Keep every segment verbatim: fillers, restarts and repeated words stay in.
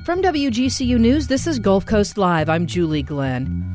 From W G C U News, this is Gulf Coast Live. I'm Julie Glenn.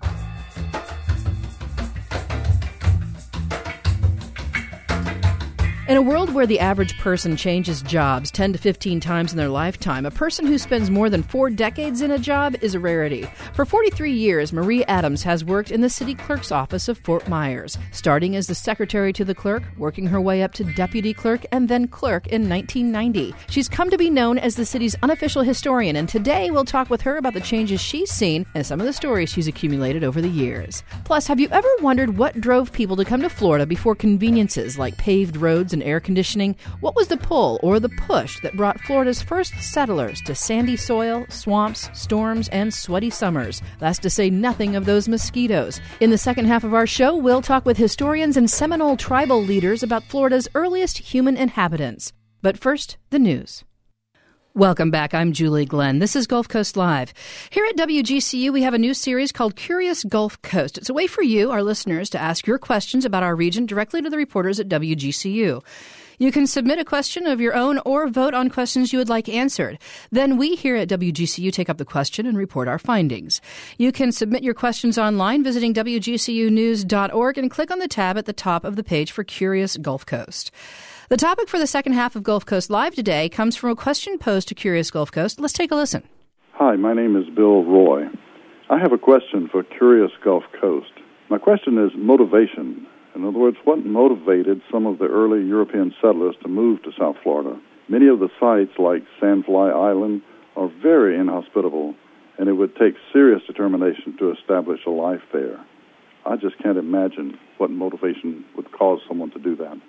In a world where the average person changes jobs ten to fifteen times in their lifetime, a person who spends more than four decades in a job is a rarity. For forty-three years, Marie Adams has worked in the city clerk's office of Fort Myers, starting as the secretary to the clerk, working her way up to deputy clerk, and then clerk in nineteen ninety. She's come to be known as the city's unofficial historian, and today we'll talk with her about the changes she's seen and some of the stories she's accumulated over the years. Plus, have you ever wondered what drove people to come to Florida before conveniences like paved roads and air conditioning? What was the pull or the push that brought Florida's first settlers to sandy soil, swamps, storms, and sweaty summers? That's to say nothing of those mosquitoes. In the second half of our show, we'll talk with historians and Seminole tribal leaders about Florida's earliest human inhabitants. But first, the news. Welcome back. I'm Julie Glenn. This is Gulf Coast Live. Here at W G C U, we have a new series called Curious Gulf Coast. It's a way for you, our listeners, to ask your questions about our region directly to the reporters at W G C U. You can submit a question of your own or vote on questions you would like answered. Then we here at W G C U take up the question and report our findings. You can submit your questions online visiting W G C U news dot org and click on the tab at the top of the page for Curious Gulf Coast. The topic for the second half of Gulf Coast Live today comes from a question posed to Curious Gulf Coast. Let's take a listen. Hi, my name is Bill Roy. I have a question for Curious Gulf Coast. My question is motivation. In other words, what motivated some of the early European settlers to move to South Florida? Many of the sites, like Sandfly Island, are very inhospitable, and it would take serious determination to establish a life there. I just can't imagine what motivation would cause someone to do that.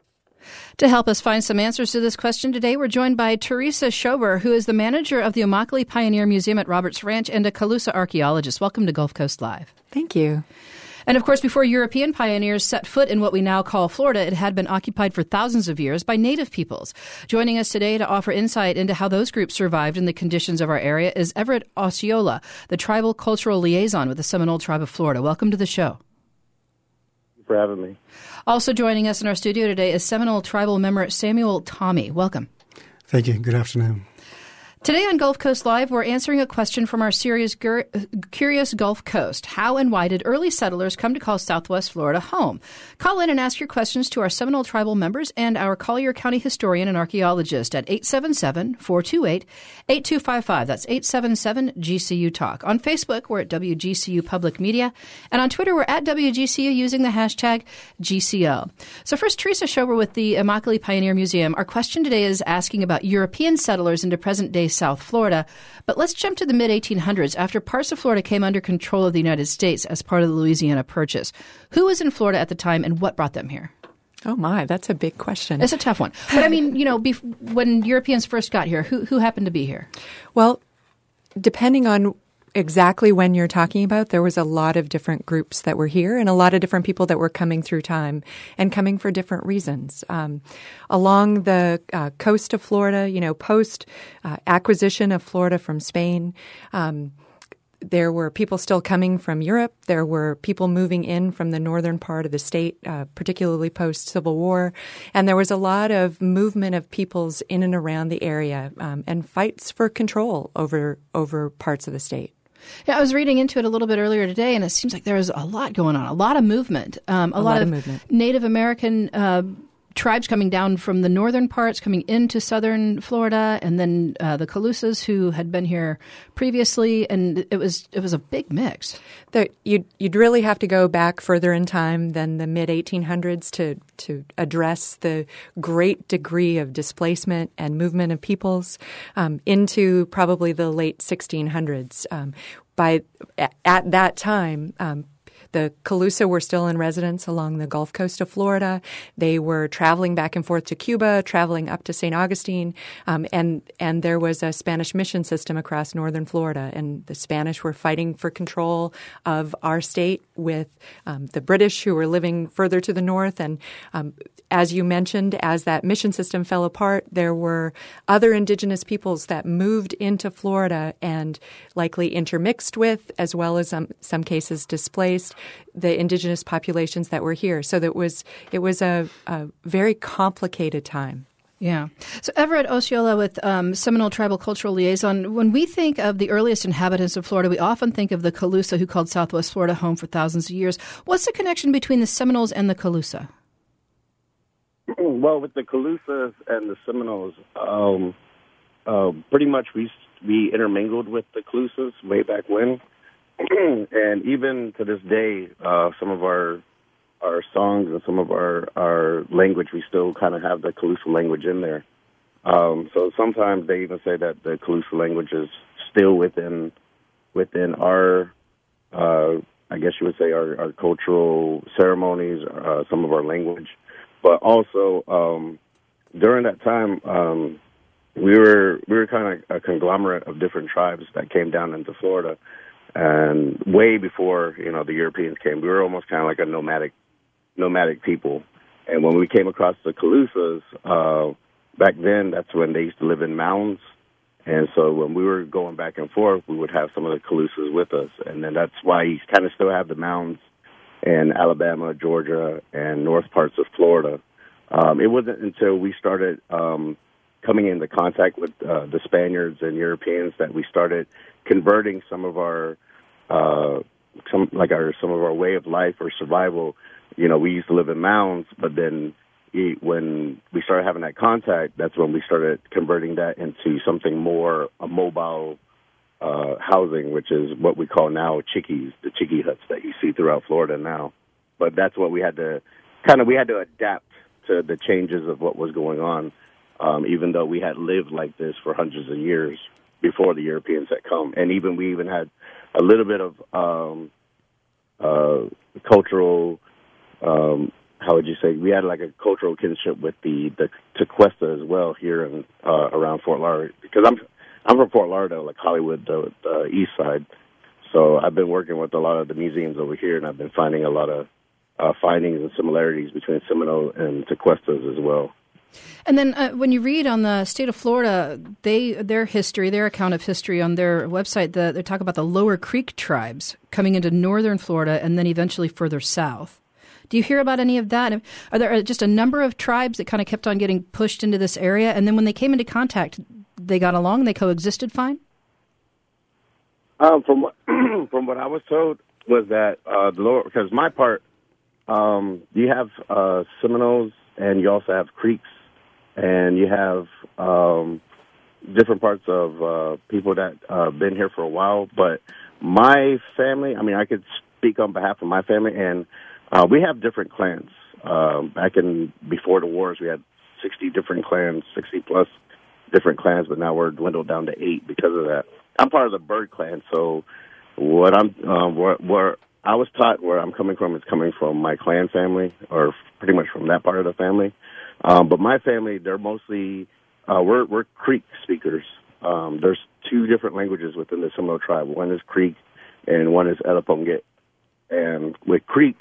To help us find some answers to this question today, we're joined by Teresa Schober, who is the manager of the Immokalee Pioneer Museum at Roberts Ranch and a Calusa archaeologist. Welcome to Gulf Coast Live. Thank you. And of course, before European pioneers set foot in what we now call Florida, it had been occupied for thousands of years by native peoples. Joining us today to offer insight into how those groups survived in the conditions of our area is Everett Osceola, the tribal cultural liaison with the Seminole Tribe of Florida. Welcome to the show. Thank you for having me. Also joining us in our studio today is Seminole tribal member Samuel Tommy. Welcome. Thank you. Good afternoon. Today on Gulf Coast Live, we're answering a question from our series Curious Gulf Coast. How and why did early settlers come to call Southwest Florida home? Call in and ask your questions to our Seminole tribal members and our Collier County historian and archaeologist at eight seven seven, four two eight, eight two five five. That's eight seven seven G C U Talk. On Facebook, we're at W G C U Public Media. And on Twitter, we're at W G C U using the hashtag G C O. So first, Teresa Schober with the Immokalee Pioneer Museum. Our question today is asking about European settlers into present-day South Florida. But let's jump to the mid eighteen hundreds after parts of Florida came under control of the United States as part of the Louisiana Purchase. Who was in Florida at the time and what brought them here? Oh, my, that's a big question. It's a tough one. But I mean, you know, bef- when Europeans first got here, who, who happened to be here? Well, depending on exactly when you're talking about, there was a lot of different groups that were here and a lot of different people that were coming through time and coming for different reasons. Um, along the uh, coast of Florida, you know, post uh, acquisition of Florida from Spain, um, there were people still coming from Europe. There were people moving in from the northern part of the state, uh, particularly post-Civil War. And there was a lot of movement of peoples in and around the area um, and fights for control over over parts of the state. Yeah, I was reading into it a little bit earlier today, and it seems like there was a lot going on, a lot of movement, um, a, a lot, lot of, of movement. Native American uh, tribes coming down from the northern parts, coming into southern Florida, and then uh, the Calusas who had been here previously, and it was it was a big mix. The, you'd, you'd really have to go back further in time than the mid eighteen hundreds to to address the great degree of displacement and movement of peoples um, into probably the late sixteen hundreds. Um, by at that time, um, the Calusa were still in residence along the Gulf Coast of Florida. They were traveling back and forth to Cuba, traveling up to Saint Augustine, um, and and there was a Spanish mission system across northern Florida. And the Spanish were fighting for control of our state with um, the British, who were living further to the north. And um, as you mentioned, as that mission system fell apart, there were other indigenous peoples that moved into Florida and likely intermixed with, as well as um, some cases displaced, the indigenous populations that were here. So that was it was a, a very complicated time. Yeah. So Everett Osceola with um, Seminole Tribal Cultural Liaison, when we think of the earliest inhabitants of Florida, we often think of the Calusa who called Southwest Florida home for thousands of years. What's the connection between the Seminoles and the Calusa? Well, with the Calusas and the Seminoles, um, uh, pretty much we we intermingled with the Calusas way back when. And even to this day, uh, some of our our songs and some of our, our language, we still kind of have the Calusa language in there. Um, so sometimes they even say that the Calusa language is still within within our, uh, I guess you would say, our, our cultural ceremonies, uh, some of our language. But also um, during that time, um, we were we were kind of a conglomerate of different tribes that came down into Florida, and way before you know the Europeans came, we were almost kind of like a nomadic. nomadic people. And when we came across the Calusas, uh, back then, that's when they used to live in mounds. And so when we were going back and forth, we would have some of the Calusas with us. And then that's why you kind of still have the mounds in Alabama, Georgia, and north parts of Florida. Um, it wasn't until we started um, coming into contact with uh, the Spaniards and Europeans that we started converting some of our, uh, some like our some of our way of life or survival. You know, we used to live in mounds, but then when we started having that contact, that's when we started converting that into something more, a mobile uh, housing, which is what we call now chickees, the chickee huts that you see throughout Florida now. But that's what we had to, kind of, we had to adapt to the changes of what was going on, um, even though we had lived like this for hundreds of years before the Europeans had come. And even we even had a little bit of um, uh, cultural Um, how would you say? We had like a cultural kinship with the the Tequesta as well here in uh, around Fort Lauderdale, because I'm I'm from Fort Lauderdale, like Hollywood, the, the east side. So I've been working with a lot of the museums over here, and I've been finding a lot of uh, findings and similarities between Seminole and Tequestas as well. And then uh, when you read on the state of Florida, they their history, their account of history on their website, the, they talk about the Lower Creek tribes coming into northern Florida and then eventually further south. Do you hear about any of that? Are there just a number of tribes that kind of kept on getting pushed into this area, and then when they came into contact, they got along, they coexisted fine? Um, from what from what I was told was that uh, the lower, because my part, um, you have uh, Seminoles and you also have Creeks, and you have um, different parts of uh, people that uh, been here for a while. But my family, I mean, I could speak on behalf of my family, and Uh, we have different clans. Uh, back in before the wars, we had sixty different clans, sixty plus different clans, but now we're dwindled down to eight because of that. I'm part of the Bird clan, so what I'm uh, where, where I was taught where I'm coming from is coming from my clan family, or pretty much from that part of the family. Um, but my family, they're mostly uh, we're we're Creek speakers. Um, there's two different languages within the Seminole tribe. One is Creek, and one is Eleponguet. And with Creek,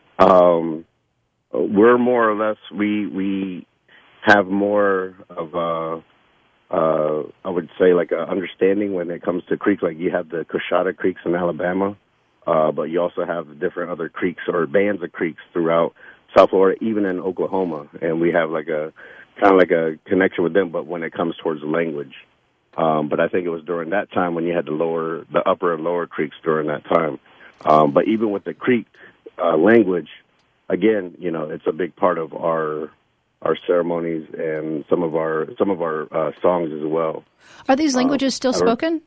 Um, we're more or less, we we have more of a, uh, I would say, like a understanding when it comes to creeks. Like you have the Coshada Creeks in Alabama, uh, but you also have different other creeks or bands of creeks throughout South Florida, even in Oklahoma. And we have like a kind of like a connection with them, but when it comes towards language. Um, but I think it was during that time when you had the lower, the upper and lower creeks during that time. Um, but even with the Creek Uh, language, again, you know, it's a big part of our our ceremonies and some of our some of our uh, songs as well. Are these languages uh, still spoken?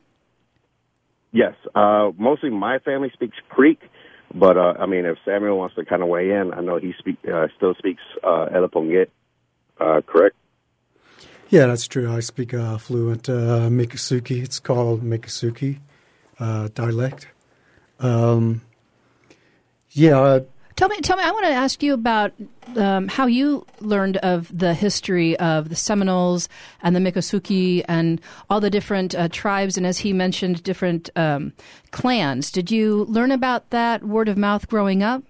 Yes, uh, mostly my family speaks Creek, but uh, I mean, if Samuel wants to kind of weigh in, I know he speak uh, still speaks uh, Eleponguet, uh, correct? Yeah, that's true. I speak uh, fluent uh, Miccosukee. It's called Miccosukee uh, dialect. Um, Yeah. Uh, tell me, tell me. I want to ask you about um, how you learned of the history of the Seminoles and the Miccosukee and all the different uh, tribes, and as he mentioned, different um, clans. Did you learn about that word of mouth growing up?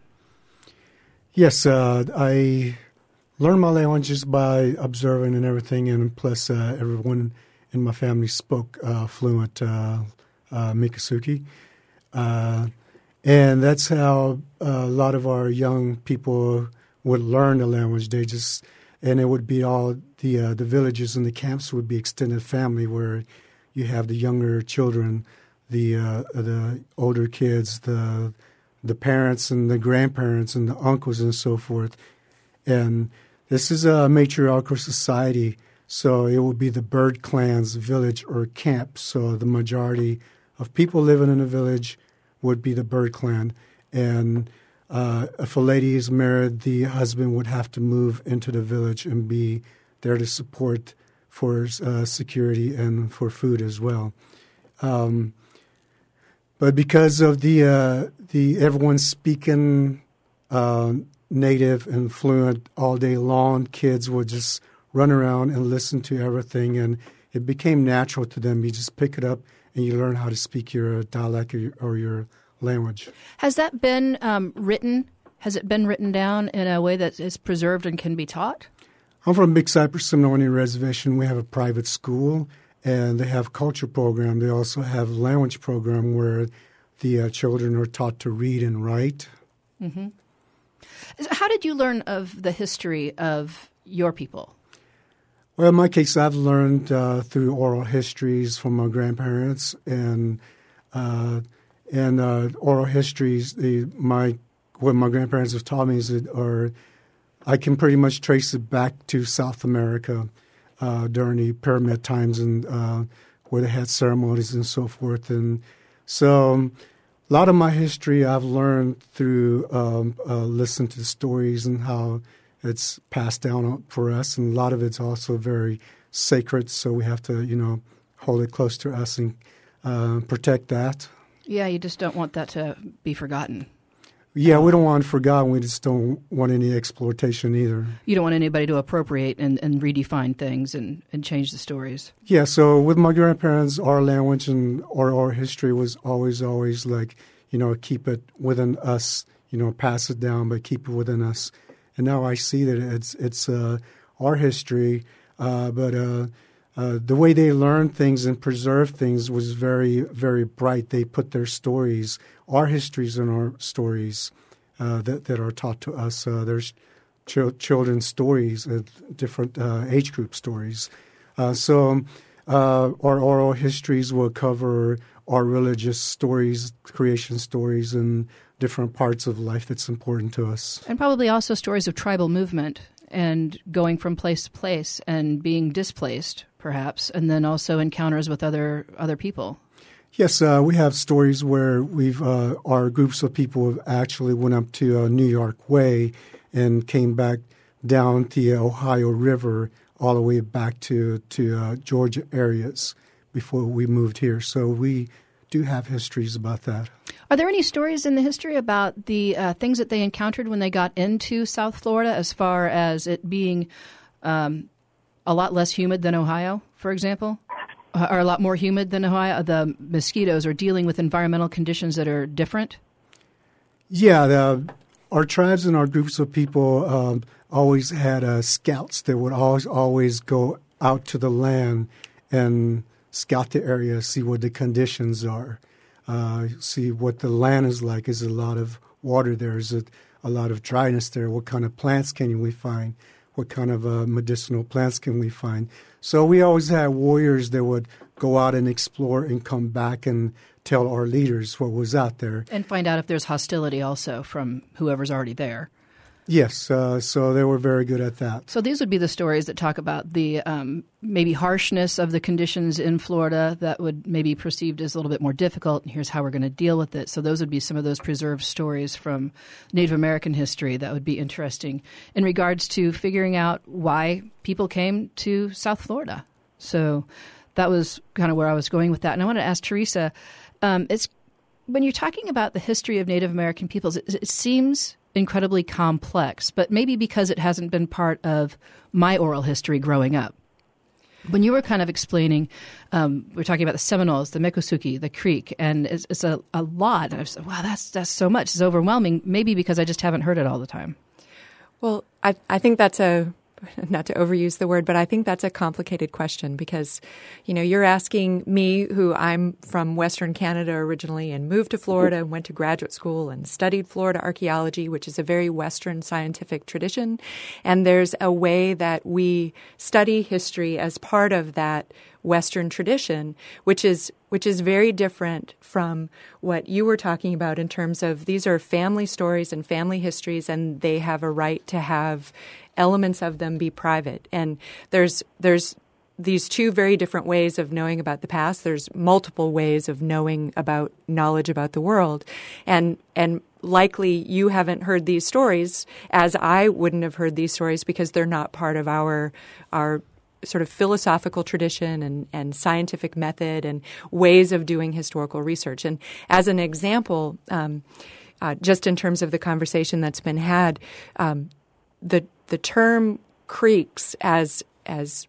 Yes, uh, I learned my languages by observing and everything, and plus uh, everyone in my family spoke uh, fluent uh, uh, Miccosukee. Uh And that's how uh, a lot of our young people would learn the language. They just, and it would be all the uh, the villages and the camps would be extended family, where you have the younger children, the uh, the older kids, the the parents and the grandparents and the uncles and so forth. And this is a matriarchal society, so it would be the bird clans, village or camp. So the majority of people living in a village would be the bird clan. And uh, if a lady is married, the husband would have to move into the village and be there to support for uh, security and for food as well. Um, but because of the uh, the everyone speaking uh, native and fluent all day long, kids would just run around and listen to everything, and it became natural to them. You just pick it up and you learn how to speak your dialect or your, or your language. Has that been um, written? Has it been written down in a way that is preserved and can be taught? I'm from Big Cypress Seminole Indian Reservation. We have a private school, and they have culture program. They also have language program where the uh, children are taught to read and write. Mm-hmm. How did you learn of the history of your people? Well, in my case, I've learned uh, through oral histories from my grandparents, and uh, and uh, oral histories. The, my what my grandparents have taught me is that, or I can pretty much trace it back to South America uh, during the pyramid times, and uh, where they had ceremonies and so forth. And so, um, a lot of my history I've learned through um, uh, listening to the stories and how it's passed down for us, and a lot of it's also very sacred, so we have to, you know, hold it close to us and uh, protect that. Yeah, you just don't want that to be forgotten. Yeah, we don't want it forgotten. We just don't want any exploitation either. You don't want anybody to appropriate and, and redefine things and, and change the stories. Yeah, so with my grandparents, our language and our, our history was always, always like, you know, keep it within us, you know, pass it down, but keep it within us. And now I see that it's it's uh, our history, uh, but uh, uh, the way they learned things and preserved things was very, very bright. They put their stories, our histories and our stories uh, that, that are taught to us. Uh, there's ch- children's stories, uh, different uh, age group stories. Uh, so uh, our oral histories will cover our religious stories, creation stories, and different parts of life that's important to us. And probably also stories of tribal movement and going from place to place and being displaced, perhaps, and then also encounters with other other people. Yes, uh, we have stories where we've uh, our groups of people have actually went up to uh, New York Way and came back down the Ohio River all the way back to, to uh, Georgia areas before we moved here. So we do have histories about that. Are there any stories in the history about the uh, things that they encountered when they got into South Florida, as far as it being um, a lot less humid than Ohio, for example, or a lot more humid than Ohio? The mosquitoes are dealing with environmental conditions that are different? Yeah, the, our tribes and our groups of people um, always had uh, scouts that would always, always go out to the land and scout the area, see what the conditions are. Uh, see what the land is like. Is a lot of water there? Is it a lot of dryness there? What kind of plants can we find? What kind of uh, medicinal plants can we find? So we always had warriors that would go out and explore and come back and tell our leaders what was out there. And find out if there's hostility also from whoever's already there. Yes, uh, so they were very good at that. So these would be the stories that talk about the um, maybe harshness of the conditions in Florida that would maybe be perceived as a little bit more difficult, and here's how we're going to deal with it. So those would be some of those preserved stories from Native American history that would be interesting in regards to figuring out why people came to South Florida. So that was kind of where I was going with that. And I want to ask Teresa, um, it's when you're talking about the history of Native American peoples, it, it seems incredibly complex, but maybe because it hasn't been part of my oral history growing up. When you were kind of explaining, um, we're talking about the Seminoles, the Miccosukee, the Creek, and it's, it's a, a lot. And I was like, wow, that's that's so much. It's overwhelming, maybe because I just haven't heard it all the time. Well, I, I think that's a not to overuse the word, but I think that's a complicated question because, you know, you're asking me, who I'm from Western Canada originally and moved to Florida and went to graduate school and studied Florida archaeology, which is a very Western scientific tradition. And there's a way that we study history as part of that Western tradition, which is which is very different from what you were talking about in terms of these are family stories and family histories, and they have a right to have elements of them be private. And there's there's these two very different ways of knowing about the past. There's multiple ways of knowing about knowledge about the world. And and likely you haven't heard these stories, as I wouldn't have heard these stories, because they're not part of our our sort of philosophical tradition and, and scientific method and ways of doing historical research. And as an example, um, uh, just in terms of the conversation that's been had, um, the the term Creeks as as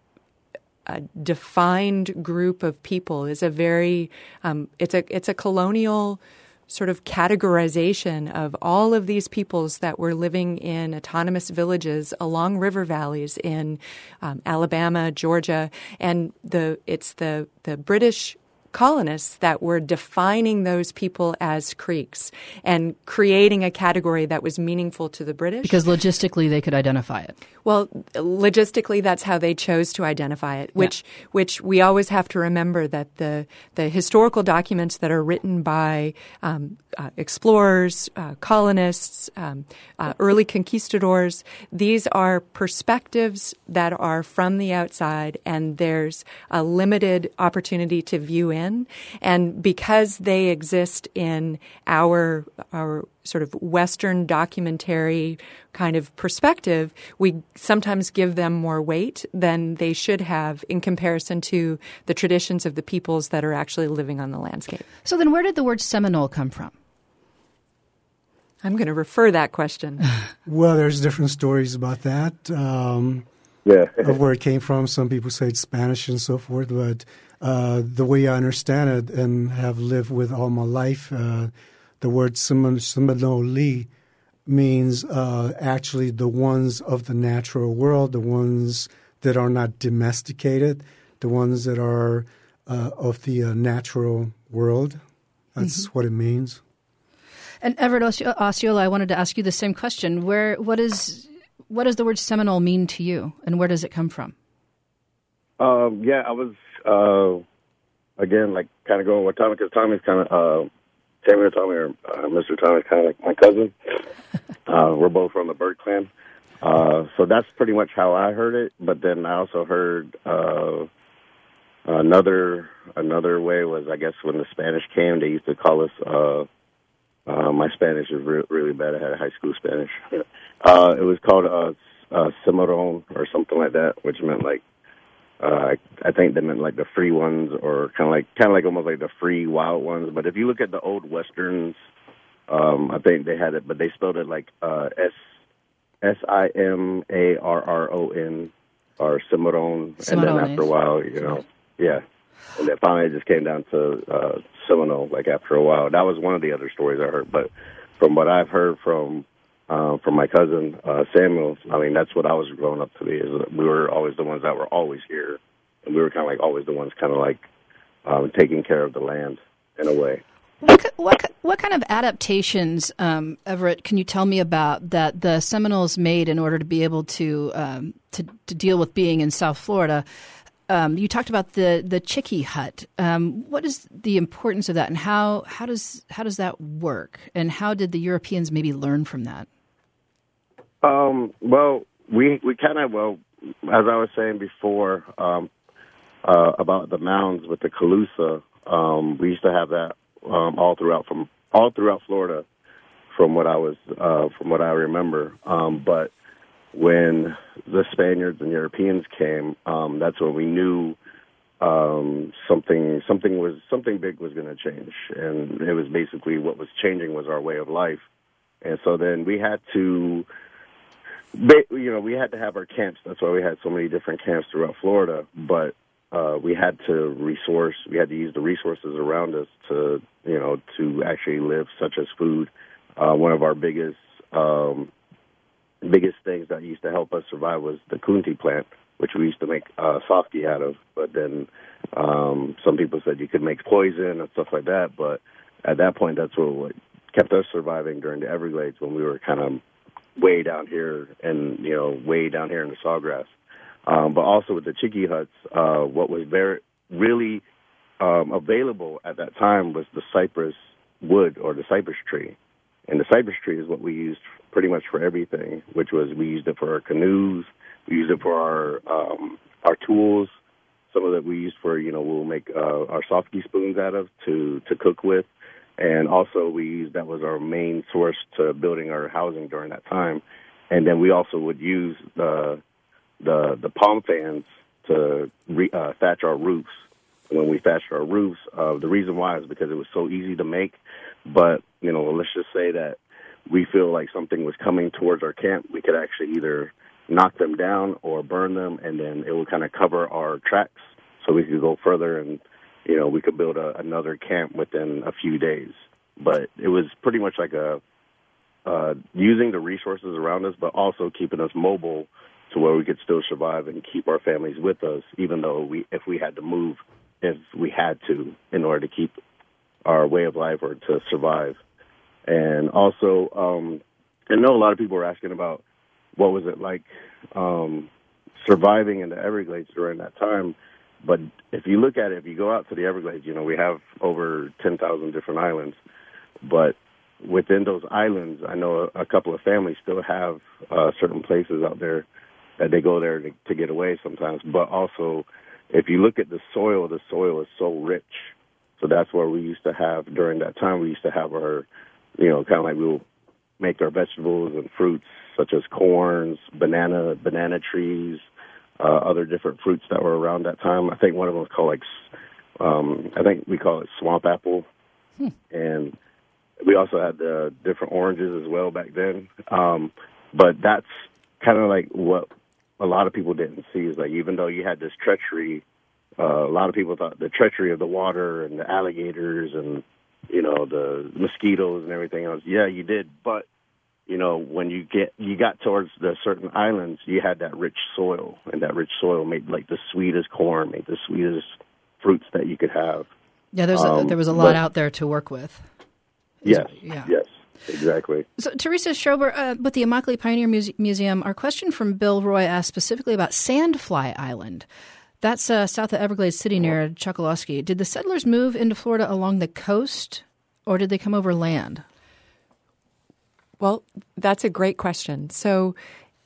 a defined group of people is a very um, it's a it's a colonial sort of categorization of all of these peoples that were living in autonomous villages along river valleys in um, Alabama, Georgia, and the it's the the British colonists that were defining those people as Creeks and creating a category that was meaningful to the British. Because logistically they could identify it. Well, logistically, that's how they chose to identify it, which yeah. which we always have to remember that the, the historical documents that are written by um, uh, explorers, uh, colonists, um, uh, early conquistadors, these are perspectives that are from the outside, and there's a limited opportunity to view in. And because they exist in our our sort of Western documentary kind of perspective, we sometimes give them more weight than they should have in comparison to the traditions of the peoples that are actually living on the landscape. So then where did the word Seminole come from? I'm going to refer that question. Well, there's different stories about that, um, yeah. of where it came from. Some people say it's Spanish and so forth, but uh, the way I understand it and have lived with all my life, uh, the word Seminole means uh, actually the ones of the natural world, the ones that are not domesticated, the ones that are uh, of the uh, natural world. That's mm-hmm. what it means. And Everett Osceola, I wanted to ask you the same question. Where, what is, what does the word Seminole mean to you, and where does it come from? Um, yeah, I was, uh, again, like kind of going with Tommy, because Tommy's kind of, uh, Tammy or Tommy or uh, Mister Tommy is kind of like my cousin. uh, we're both from the Burke clan. Uh, so that's pretty much how I heard it. But then I also heard uh, another another way was, I guess, when the Spanish came, they used to call us, uh, uh, my Spanish is re- really bad. I had high school Spanish. uh, it was called uh, uh, Cimarron or something like that, which meant like, Uh, I, I think they meant like the free ones, or kind of like kind of like almost like the free wild ones. But if you look at the old westerns, um, I think they had it, but they spelled it like uh, S S I M A R R O N or Cimarron, and then after a while, you know, yeah, and then finally it just came down to uh, Seminole. Like after a while, that was one of the other stories I heard. But from what I've heard from Uh, from my cousin, uh, Samuel, I mean, that's what I was growing up to be. Is that we were always the ones that were always here. And we were kind of like always the ones kind of like um, taking care of the land in a way. What, what, what kind of adaptations, um, Everett, can you tell me about that the Seminoles made in order to be able to um, to, to deal with being in South Florida? Um, you talked about the, the Chickee hut. Um, what is the importance of that, and how, how does how does that work? And how did the Europeans maybe learn from that? Um, well, we we kind of, well, as I was saying before um, uh, about the mounds with the Calusa, um, we used to have that um, all throughout from all throughout Florida, from what I was uh, from what I remember. Um, but when the Spaniards and Europeans came, um, that's when we knew um, something something was something big was going to change, and it was basically what was changing was our way of life. And so then we had to. You know, we had to have our camps. That's why we had so many different camps throughout Florida. But uh, we had to resource. We had to use the resources around us to, you know, to actually live, such as food. Uh, one of our biggest, um, biggest things that used to help us survive was the kunti plant, which we used to make uh, softy out of. But then um, some people said you could make poison and stuff like that. But at that point, that's what, what kept us surviving during the Everglades when we were kind of way down here and, you know, way down here in the sawgrass. Um, but also with the Chiki huts, uh, what was very really um, available at that time was the cypress wood or the cypress tree. And the cypress tree is what we used pretty much for everything, which was we used it for our canoes, we used it for our um, our tools. Some of it we used for, you know, we'll make uh, our softy spoons out of to, to cook with. And also we used, that was our main source to building our housing during that time. And then we also would use the the, the palm fans to re, uh, thatch our roofs. When we thatched our roofs, uh, the reason why is because it was so easy to make. But, you know, let's just say that we feel like something was coming towards our camp, we could actually either knock them down or burn them, and then it would kind of cover our tracks so we could go further and, you know, we could build a, another camp within a few days. But it was pretty much like a uh, using the resources around us, but also keeping us mobile to where we could still survive and keep our families with us, even though we, if we had to move, if we had to, in order to keep our way of life or to survive. And also, um, I know a lot of people were asking about what was it like um, surviving in the Everglades during that time. But if you look at it, if you go out to the Everglades, you know, we have over ten thousand different islands. But within those islands, I know a, a couple of families still have uh, certain places out there that they go there to, to get away sometimes. But also, if you look at the soil, the soil is so rich. So that's where we used to have, during that time, we used to have our, you know, kind of like we'll make our vegetables and fruits such as corns, banana, banana trees, uh, other different fruits that were around that time. I think one of them was called like, um, I think we call it swamp apple. Hmm. And we also had the different oranges as well back then. Um, but that's kind of like what a lot of people didn't see is like, even though you had this treachery, uh, a lot of people thought the treachery of the water and the alligators and, you know, the mosquitoes and everything else. Yeah, you did. But, you know, when you get, you got towards the certain islands, you had that rich soil, and that rich soil made like the sweetest corn, made the sweetest fruits that you could have. Yeah, there's um, a, there was a lot but, out there to work with. Yes, yeah. yes. Exactly. So, Teresa Schrober, uh, with the Immokalee Pioneer Muse- Museum, our question from Bill Roy asked specifically about Sandfly Island. That's uh, south of Everglades City near Chokoloskee. Did the settlers move into Florida along the coast, or did they come over land? Well, that's a great question. So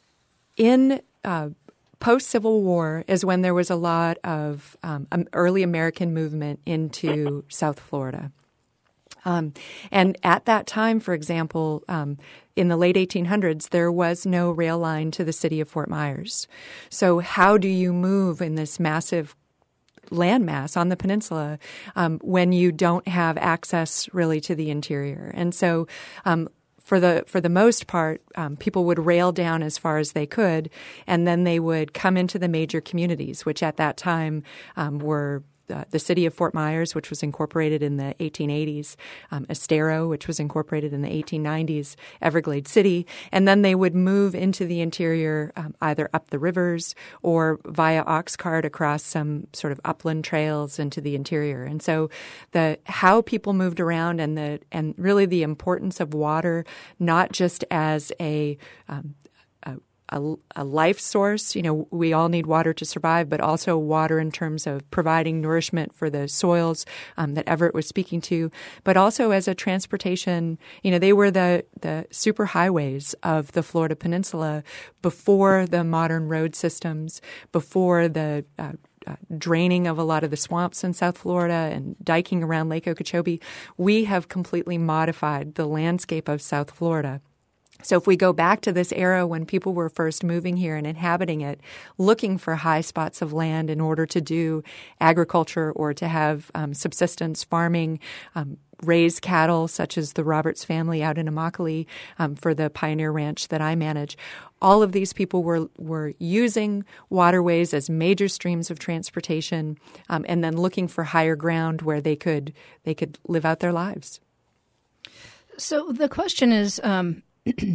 in uh, post-Civil War is when there was a lot of um, early American movement into South Florida. Um, and at that time, for example, um, in the late eighteen hundreds, there was no rail line to the city of Fort Myers. So how do you move in this massive landmass on the peninsula um, when you don't have access really to the interior? And so um, for the for the most part, um, people would rail down as far as they could, and then they would come into the major communities, which at that time um, were Uh, the city of Fort Myers, which was incorporated in the eighteen eighties, um, Estero, which was incorporated in the eighteen nineties, Everglades City, and then they would move into the interior um, either up the rivers or via ox cart across some sort of upland trails into the interior. And so the how people moved around and the and really the importance of water, not just as a um, A, a life source. You know, we all need water to survive, but also water in terms of providing nourishment for the soils um, that Everett was speaking to, but also as a transportation. You know, they were the, the super highways of the Florida Peninsula before the modern road systems, before the uh, Uh, draining of a lot of the swamps in South Florida and diking around Lake Okeechobee. We have completely modified the landscape of South Florida. So if we go back to this era when people were first moving here and inhabiting it, looking for high spots of land in order to do agriculture or to have um, subsistence farming, um, raise cattle, such as the Roberts family out in Immokalee um, for the Pioneer Ranch that I manage, all of these people were were using waterways as major streams of transportation, um, and then looking for higher ground where they could they could live out their lives. So the question is, um,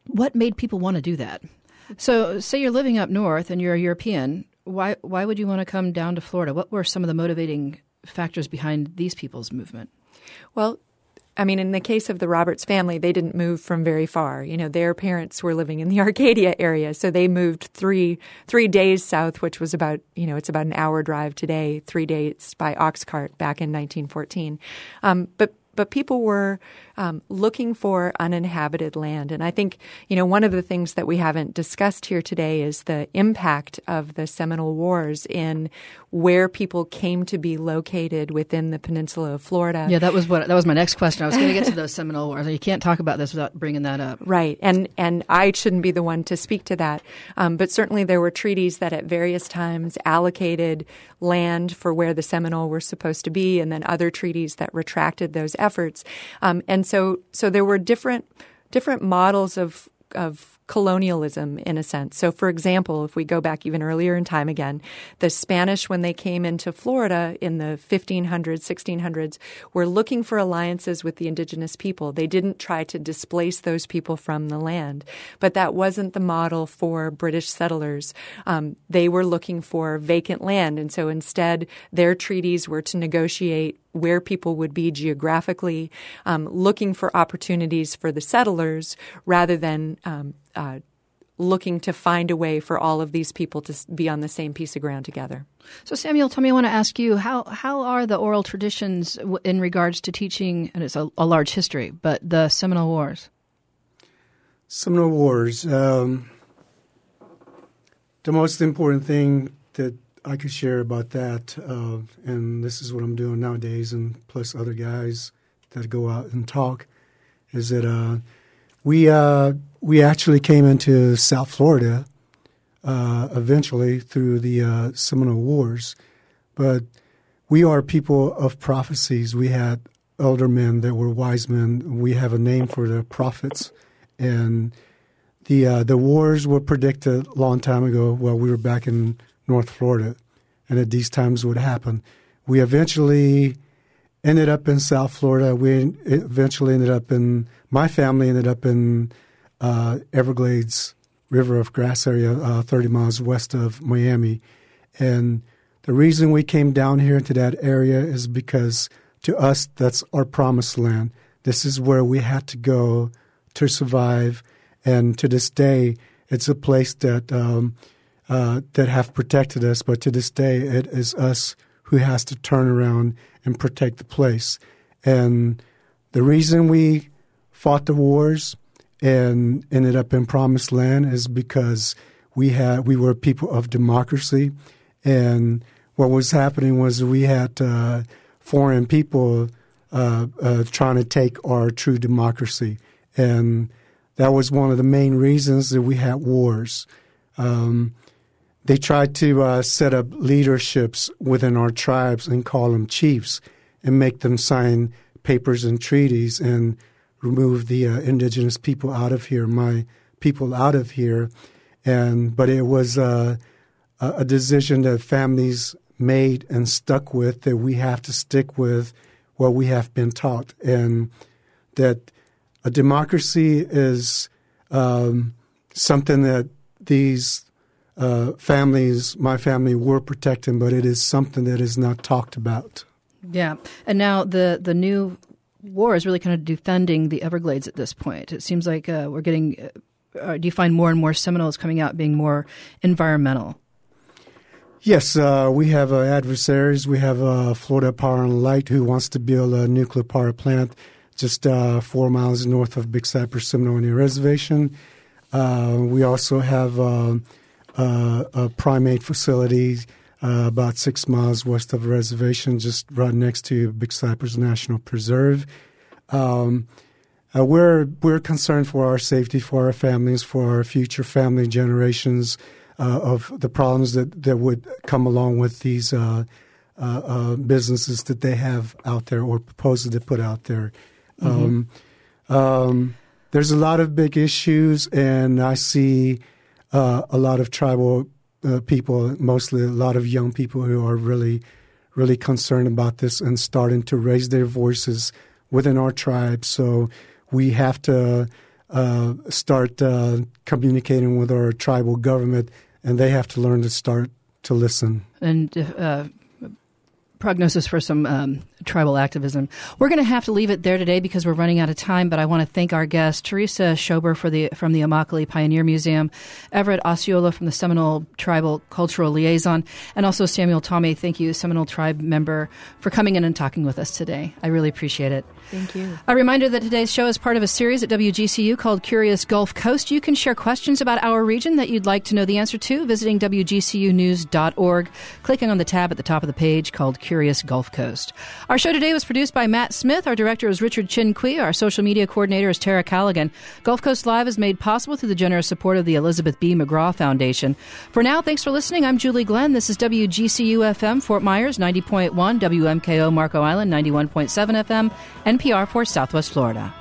what made people want to do that? So say you're living up north and you're a European. Why why would you want to come down to Florida? What were some of the motivating factors behind these people's movement? Well, I mean, in the case of the Roberts family, they didn't move from very far. You know, their parents were living in the Arcadia area, so they moved three three days south, which was about, you know, it's about an hour drive today, three days by ox cart back in nineteen fourteen. Um, but But people were um, looking for uninhabited land. And I think, you know, one of the things that we haven't discussed here today is the impact of the Seminole Wars in where people came to be located within the peninsula of Florida. Yeah, that was what that was my next question. I was going to get to those Seminole Wars. You can't talk about this without bringing that up. Right. And and I shouldn't be the one to speak to that. Um, but certainly there were treaties that at various times allocated land for where the Seminole were supposed to be, and then other treaties that retracted those efforts. Um, and so so there were different different models of of colonialism in a sense. So, for example, if we go back even earlier in time again, the Spanish, when they came into Florida in the fifteen hundreds, sixteen hundreds, were looking for alliances with the indigenous people. They didn't try to displace those people from the land. But that wasn't the model for British settlers. Um, they were looking for vacant land. And so instead, their treaties were to negotiate where people would be geographically, um, looking for opportunities for the settlers rather than um, uh, looking to find a way for all of these people to be on the same piece of ground together. So, Samuel, tell me, I want to ask you, how how are the oral traditions w- in regards to teaching, and it's a, a large history, but the Seminole Wars? Seminole Wars. Um, the most important thing that I could share about that, uh, and this is what I'm doing nowadays, and plus other guys that go out and talk, is that uh, we uh, we actually came into South Florida uh, eventually through the uh, Seminole Wars, but we are people of prophecies. We had elder men that were wise men. We have a name for the prophets, and the uh, the wars were predicted a long time ago while we were back in North Florida, and that these times would happen. We eventually ended up in South Florida. We eventually ended up in, my family ended up in uh, Everglades River of Grass area, uh, thirty miles west of Miami. And the reason we came down here to that area is because to us, that's our promised land. This is where we had to go to survive. And to this day, it's a place that um, Uh, that have protected us, but to this day it is us who has to turn around and protect the place. And the reason we fought the wars and ended up in Promised Land is because we had we were people of democracy, and what was happening was we had uh, foreign people uh, uh, trying to take our true democracy, and that was one of the main reasons that we had wars. Um, They tried to uh, set up leaderships within our tribes and call them chiefs and make them sign papers and treaties and remove the uh, indigenous people out of here, my people out of here. And but it was uh, a decision that families made and stuck with, that we have to stick with what we have been taught, and that a democracy is um, something that these Uh, families, my family, were protecting, but it is something that is not talked about. Yeah. And now the, the new war is really kind of defending the Everglades at this point. It seems like uh, we're getting, uh, do you find more and more Seminoles coming out being more environmental? Yes, uh, we have uh, adversaries. We have uh, Florida Power and Light, who wants to build a nuclear power plant just uh, four miles north of Big Cypress Seminole Indian Reservation. Uh, we also have Uh, Uh, a primate facility uh, about six miles west of the reservation, just right next to Big Cypress National Preserve. Um, uh, we're we're concerned for our safety, for our families, for our future family generations, uh, of the problems that, that would come along with these uh, uh, uh, businesses that they have out there or proposed to put out there. Mm-hmm. Um, um, there's a lot of big issues, and I see Uh, a lot of tribal uh, people, mostly a lot of young people who are really, really concerned about this and starting to raise their voices within our tribe. So we have to uh, start uh, communicating with our tribal government, and they have to learn to start to listen. And uh, prognosis for some um, tribal activism. We're going to have to leave it there today because we're running out of time, but I want to thank our guests, Teresa Schober for the, from the Immokalee Pioneer Museum, Everett Osceola from the Seminole Tribal Cultural Liaison, and also Samuel Tomei, thank you, Seminole Tribe member, for coming in and talking with us today. I really appreciate it. Thank you. A reminder that today's show is part of a series at W G C U called Curious Gulf Coast. You can share questions about our region that you'd like to know the answer to visiting W G C U news dot org, clicking on the tab at the top of the page called Curious Gulf Coast. Our show today was produced by Matt Smith. Our director is Richard Chin Kui. Our social media coordinator is Tara Callaghan. Gulf Coast Live is made possible through the generous support of the Elizabeth B. McGraw Foundation. For now, thanks for listening. I'm Julie Glenn. This is W G C U F M Fort Myers ninety point one, W M K O Marco Island ninety-one point seven F M, N P R for Southwest Florida.